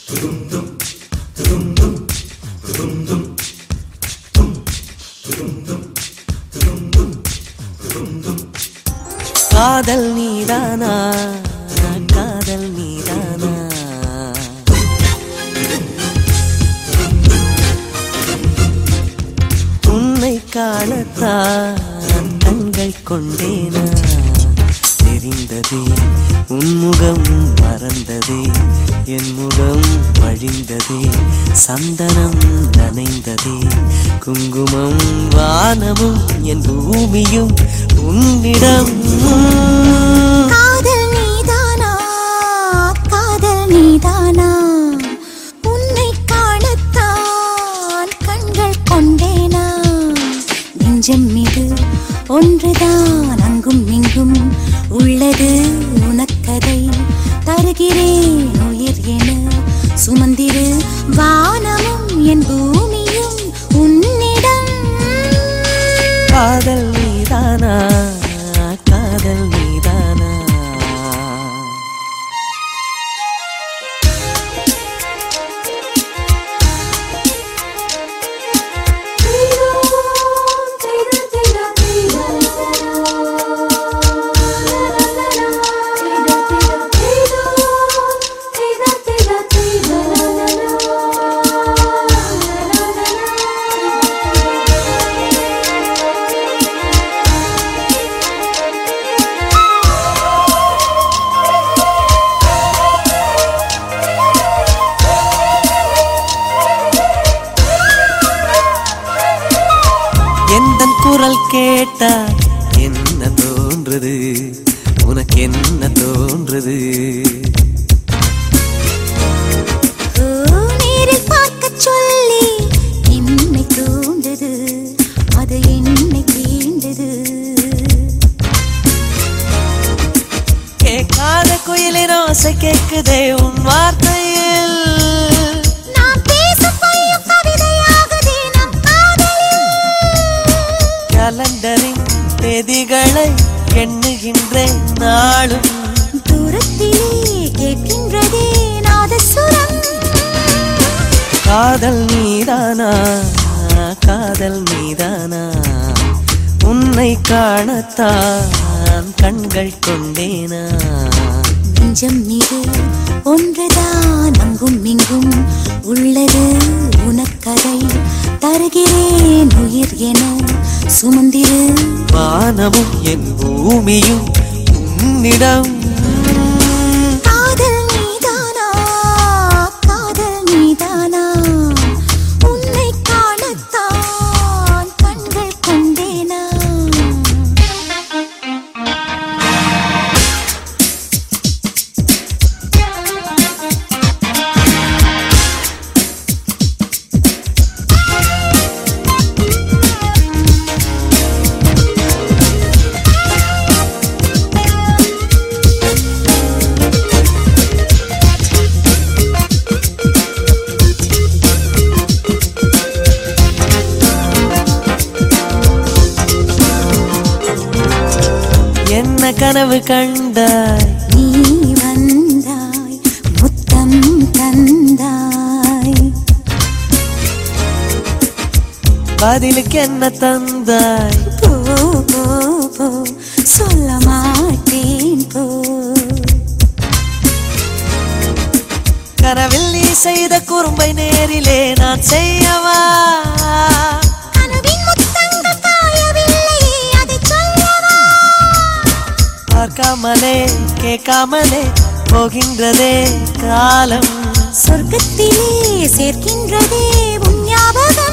காதல் நீதானா காதல் நீதானா உன்னை காணத்தான் கண்கள் கொண்டேனா தெரிந்ததே உன்முகம் மறந்ததே என் முகம் வழிந்ததே சந்தனம் நனைந்ததே குங்குமம் வானமும் என் பூமியும் உன்னிடம் காதல் நீதானா காதல் நீதானா உன்னை காணத்தான் கண்கள் கொண்டேனா நெஞ்சம் மீது ஒன்றுதான் அங்கும் இங்கும் உள்ளது உனக்கதை தருகிறேன் உயிர் என சுமந்திரு வானமும் என் பூமியும் உன்னிடம் காதல் நீதானா காதல் நீதானா எந்தன் குரல் கேட்டா என்ன தோன்றுது உனக்கு என்ன தோன்றுது நேரில் பார்க்க சொல்லி என்னை தூண்டது அது என்னை தீண்டது கேட்காத குயிலின் ஓசை கேக்குதே உன் வார்த்தையில் கலண்டரின் தேதிகளை எண்ணுகின்றேன் நாளும் தூரத்திலே கேட்கின்றதே நாதசுரம் காதல் நீதானா காதல் நீதானா உன்னை காணத்தான் கண்கள் கொண்டேனா நெஞ்சம் மீது ஒன்றுதான் அங்கும் இங்கும் உள்ளது உனக்கதை தருகிறேன் உயிர் என சுமந்திரு வானமும் என் பூமியும் உன்னிடம் காதல் நீதானா காதல் நீதானா உன்னை காணத்தான் கண்கள் கொண்டேனா என்ன கனவு கண்டாய் நீ வந்தாய் முத்தம் தந்தாய் பதிலுக்கு என்ன தந்தாய் போ போ போ சொல்ல மாட்டேன் போ கனவில் நீ செய்த குறும்பை நேரிலே நான் செய்யவா கனவின் முத்தங்கள் காயவில்லையே அதை சொல்லவா பார்க்காமலே கேட்காமலே போகின்றதே காலம் சொர்க்கத்திலே சேர்க்கின்றதே உன் ஞாபகம்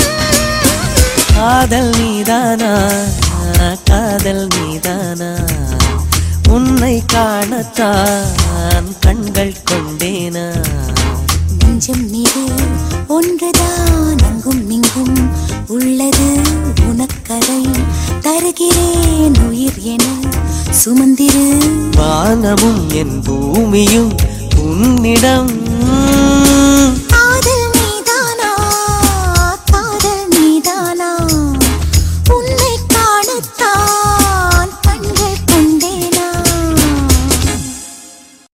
காதல் நீதானா காதல் நீதானா உன்னை காணத்தான் கண்கள் கொண்டேனா நெஞ்சம் மீது ஒன்றுதான் அங்கும் இங்கும் உள்ளது உனக்கதை தருகிறேன் உயிர் என சுமந்திரு வானமும் என் பூமியும் உன்னிடம்